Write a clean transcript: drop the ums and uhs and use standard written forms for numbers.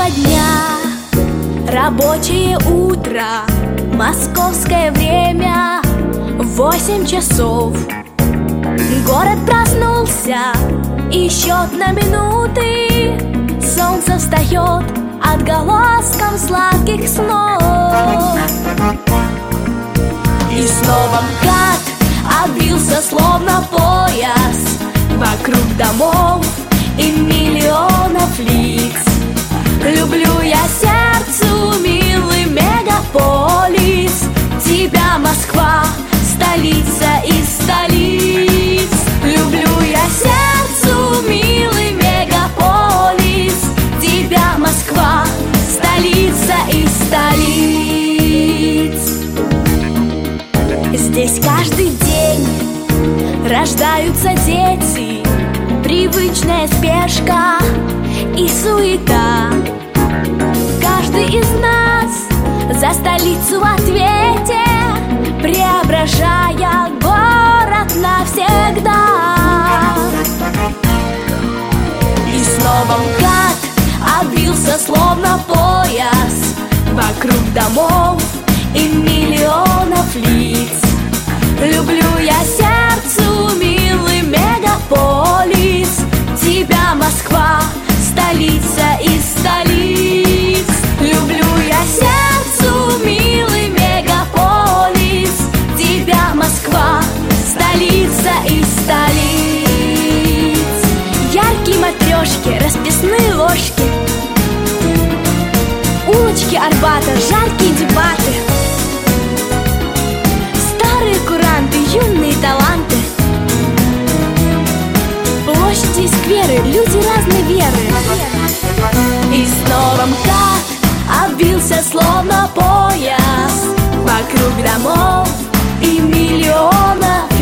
начала дня, рабочее утро, московское время 8 часов. Город проснулся, и счет на минуты. Солнце встает отголоском сладких снов. И снова МКАД обвился словно пояс вокруг домов и миллионов лиц. Люблю я сердцу милый мегаполис, тебя, Москва, столица из столиц. Люблю я сердцу милый мегаполис, тебя, Москва, столица из столиц. Здесь каждый день рождаются дети, привычная спешка и суета. Каждый из нас за столицу в ответе, преображая город навсегда. И снова МКАД обвился словно пояс вокруг домов и миллионов лиц. Люблю я сердцу милый мегаполис, тебя, Москва, столица из столиц. Люблю я сердцу милый мегаполис, тебя, Москва, столица из столиц. Яркие матрешки, расписные ложки, улочки Арбата, жаркие дебаты, старые куранты, юные таланты, площади и скверы, люди разной веры. И снова МКАД обвился словно пояс вокруг домов и миллионов